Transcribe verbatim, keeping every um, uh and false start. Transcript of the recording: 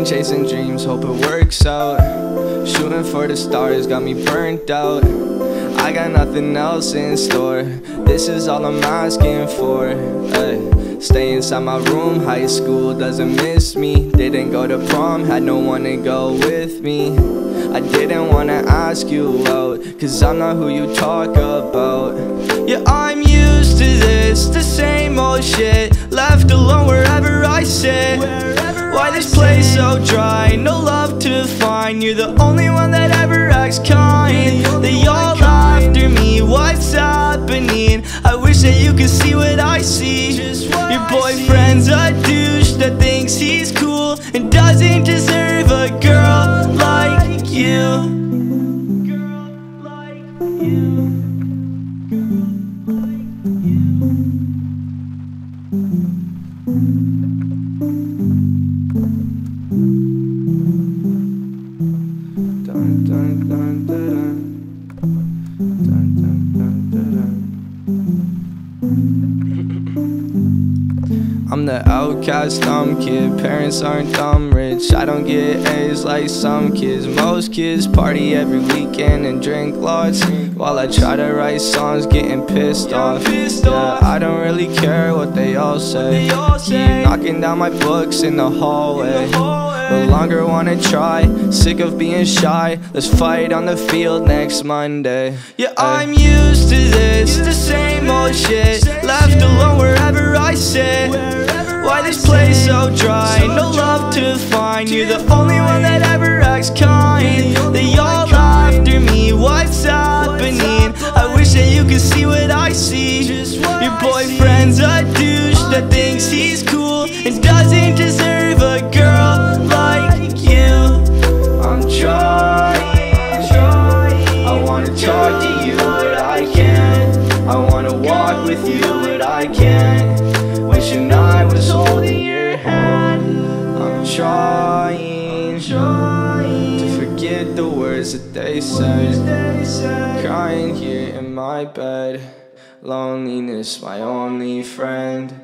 been chasing dreams, hope it works out. Shooting for the stars, got me burnt out. I got nothing else in store, this is all I'm asking for. Ay, stay inside my room, high school doesn't miss me. Didn't go to prom, had no one to go with me. I didn't wanna ask you out, cause I'm not who you talk about. Yeah, I'm used to this, the same old shit. Left alone wherever I sit. Why this place so dry, no love to find. You're the only one that ever acts kind. They all after me, what's happening? I wish that you could see what I see. Your boyfriend's a douche that thinks he's cool and doesn't deserve a girl like you. Girl like you. Dun, dun, dun, dun, dun. Dun, dun, dun, dun, dun. I'm the outcast, dumb kid. Parents aren't dumb rich. I don't get A's like some kids. Most kids party every weekend and drink lots, while I try to write songs getting pissed off. Yeah, I don't really care what they all say. Keep knocking down my books in the hallway. No longer wanna try, sick of being shy. Let's fight on the field next Monday. Yeah, I'm used to this, the same old shit. Left alone wherever I sit. Why this place so dry, no love to find. You're the only one that ever acts kind. They all after me, what's happening? I wish that you could see what I see. Your boyfriend's a douche that thinks he's cool and doesn't deserve a girl like you. I'm trying, trying. I wanna talk to you, but I can't. I wanna walk with you, but I can't. Wishing I was holding your hand. I'm trying, trying to forget the words that they said. Crying here in my bed, loneliness my only friend.